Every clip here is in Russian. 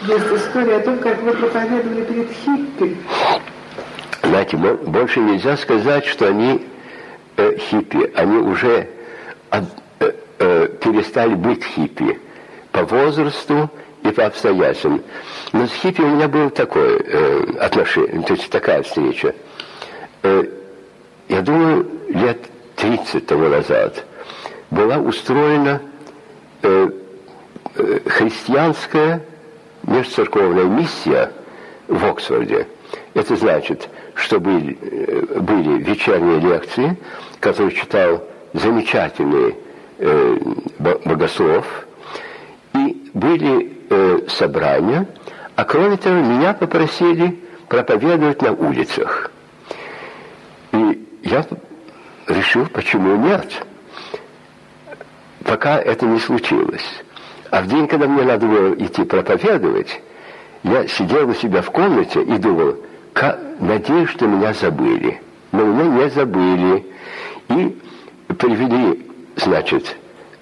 Есть история о том, как вы проповедовали перед хиппи. Знаете, больше нельзя сказать, что они хиппи. Они уже перестали быть хиппи по возрасту и по обстоятельствам. Но с хиппи у меня было такое отношение, то есть такая встреча. Я думаю, лет 30 тому назад была устроена христианская межцерковная миссия в Оксфорде. Это значит, что были вечерние лекции, которые читал замечательный богослов, и были собрания, а кроме того, меня попросили проповедовать на улицах. И я решил, почему нет, пока это не случилось. А в день, когда мне надо было идти проповедовать, я сидел у себя в комнате и думал, надеюсь, что меня забыли. Но меня не забыли. И привели, значит,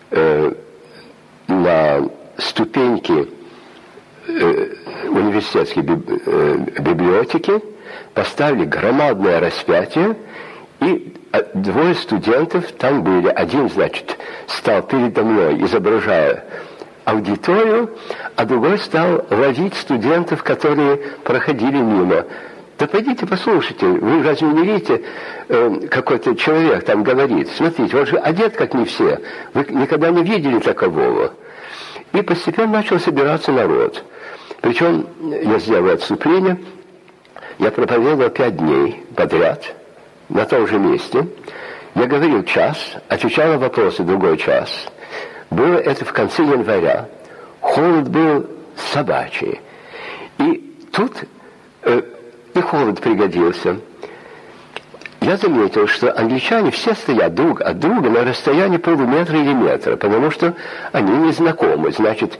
на ступеньки университетской библиотеки, поставили громадное распятие, и двое студентов там были. Один, значит, стал передо мной, изображая аудиторию, а другой стал ловить студентов, которые проходили мимо. Да пойдите послушайте, вы разве не видите, какой-то человек там говорит, смотрите, он же одет как не все, вы никогда не видели такового. И постепенно начал собираться народ. Причем я сделал отступление, я проповедовал 5 дней подряд на том же месте. Я говорил час, отвечал на вопросы другой час. Было это в конце января. Холод был собачий. И тут и холод пригодился. Я заметил, что англичане все стоят друг от друга на расстоянии полуметра или метра, потому что они не знакомы. Значит,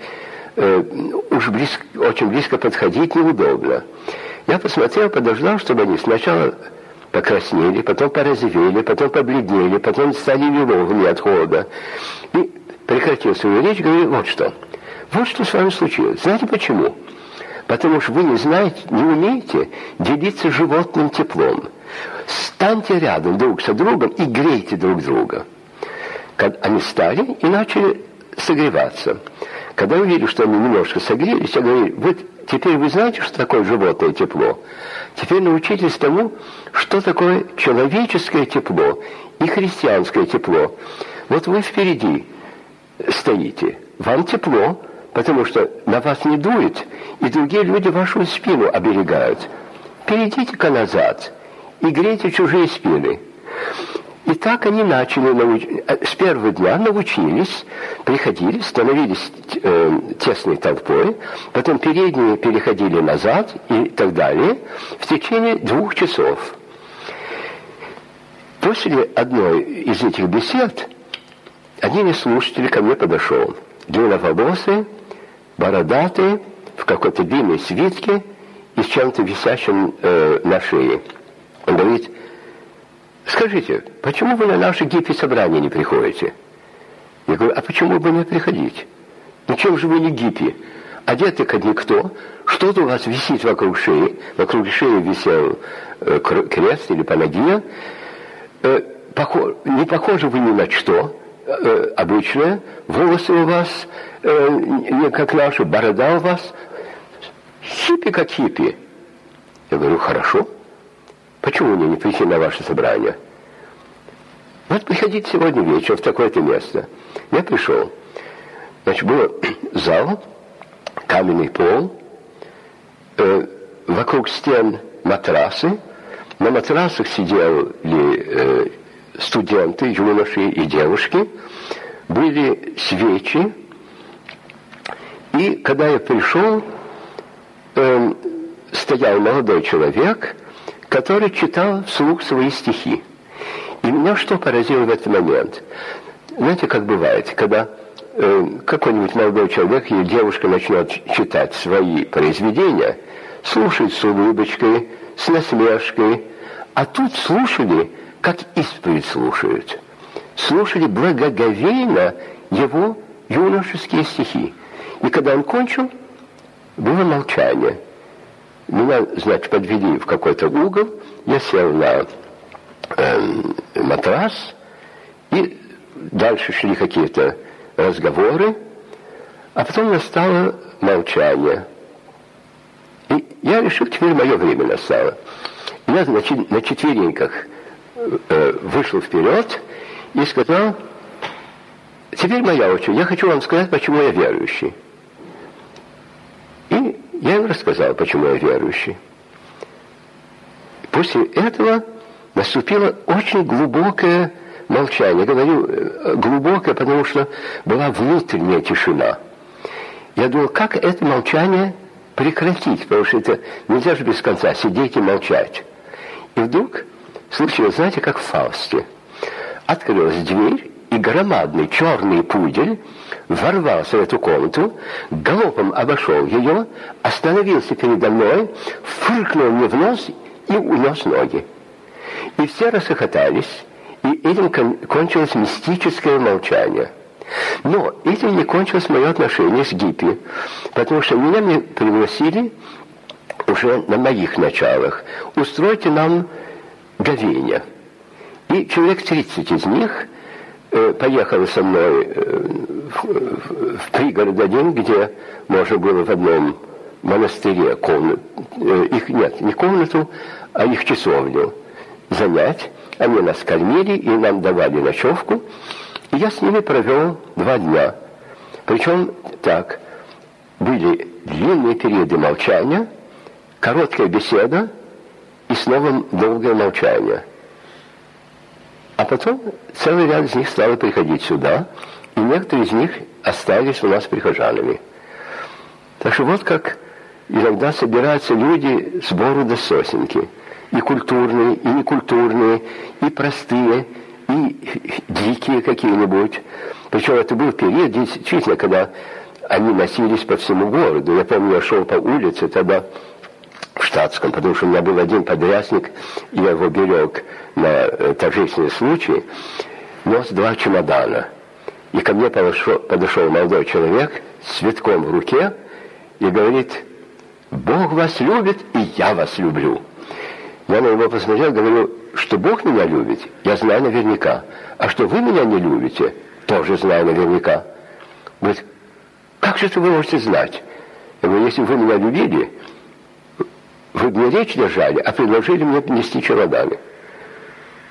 очень близко подходить неудобно. Я посмотрел, подождал, чтобы они сначала покраснели, потом порозовели, потом побледнели, потом стали лиловыми от холода. И прекратил свою речь, говорю, вот что с вами случилось. Знаете почему? Потому что вы не знаете, не умеете делиться животным теплом. Станьте рядом друг со другом и грейте друг друга. Они стали и начали согреваться. Когда увидели, что они немножко согрелись, я говорю, теперь вы знаете, что такое животное тепло? Теперь научитесь тому, что такое человеческое тепло и христианское тепло. Вот вы впереди стоите, вам тепло, потому что на вас не дует, и другие люди вашу спину оберегают. Перейдите-ка назад и грейте чужие спины. И так они начали, с первого дня научились, приходили, становились тесной толпой, потом передние переходили назад и так далее, в течение 2 часов. После одной из этих бесед один из слушателей ко мне подошел, длинноволосый, бородатый, в какой-то длинной свитке и с чем-то висящим на шее. Он говорит, скажите, почему вы на наши гиппи-собрания не приходите? Я говорю, а почему бы не приходить? Ну чем же вы не гиппи? Одеты как никто, что-то у вас висит вокруг шеи висел крест или панагия, не похожи вы ни на что, обычное, волосы у вас не как наши, борода у вас, хиппи как хиппи. Я говорю, хорошо. Почему мне не прийти на ваше собрание? Вот приходите сегодня вечером в такое-то место. Я пришел. Значит, был зал, каменный пол, вокруг стен матрасы. На матрасах сидели студенты, юноши и девушки. Были свечи. И когда я пришел, стоял молодой человек, который читал вслух свои стихи. И меня что поразило в этот момент? Знаете, как бывает, когда какой-нибудь молодой человек или девушка начнет читать свои произведения, слушают с улыбочкой, с насмешкой, а тут слушали, как исповедь слушают. Слушали благоговейно его юношеские стихи. И когда он кончил, было молчание. Меня, значит, подвели в какой-то угол, я сел на матрас, и дальше шли какие-то разговоры, а потом настало молчание. И я решил, теперь мое время настало. Я, значит, на четвереньках вышел вперед и сказал: теперь моя очередь, я хочу вам сказать, почему я верующий. И я им рассказал, почему я верующий. После этого наступило очень глубокое молчание. Говорю глубокое, потому что была внутренняя тишина. Я думал, как это молчание прекратить, потому что это нельзя же без конца сидеть и молчать. И вдруг случилось, знаете, как в Фаусте. Открылась дверь, и громадный черный пудель ворвался в эту комнату, галопом обошел ее, остановился передо мной, фыркнул мне в нос и унес ноги. И все расхохотались, и этим кончилось мистическое молчание. Но этим не кончилось мое отношение с Гиппи, потому что меня пригласили уже на моих началах: устройте нам говенья. И человек 30 из них поехали со мной в пригород один, где можно было в одном монастыре их нет, не комнату, а их часовню занять. Они нас кормили, и нам давали ночевку. И я с ними провел 2 дня. Причем так, были длинные периоды молчания, короткая беседа и снова долгое молчание. А потом целый ряд из них стало приходить сюда, и некоторые из них остались у нас прихожанами. Так что вот как иногда собираются люди с бору до сосенки. И культурные, и некультурные, и простые, и дикие какие-нибудь. Причем это был период, действительно, когда они носились по всему городу. Я помню, я шел по улице тогда в Штатском, потому что у меня был один подрясник, и я его берег на торжественный случай, нес 2 чемодана. И ко мне подошел молодой человек с цветком в руке и говорит: «Бог вас любит, и я вас люблю». Я на него посмотрел, говорю, что Бог меня любит, я знаю наверняка. А что вы меня не любите, тоже знаю наверняка. Говорит: как же это вы можете знать? Я говорю: если бы вы меня любили, вы бы мне речь держали, а предложили мне нести чемоданы.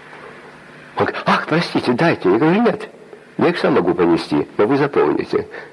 Он говорит: ах, простите, дайте. Я говорю: нет, я их сам могу понести, но вы запомните.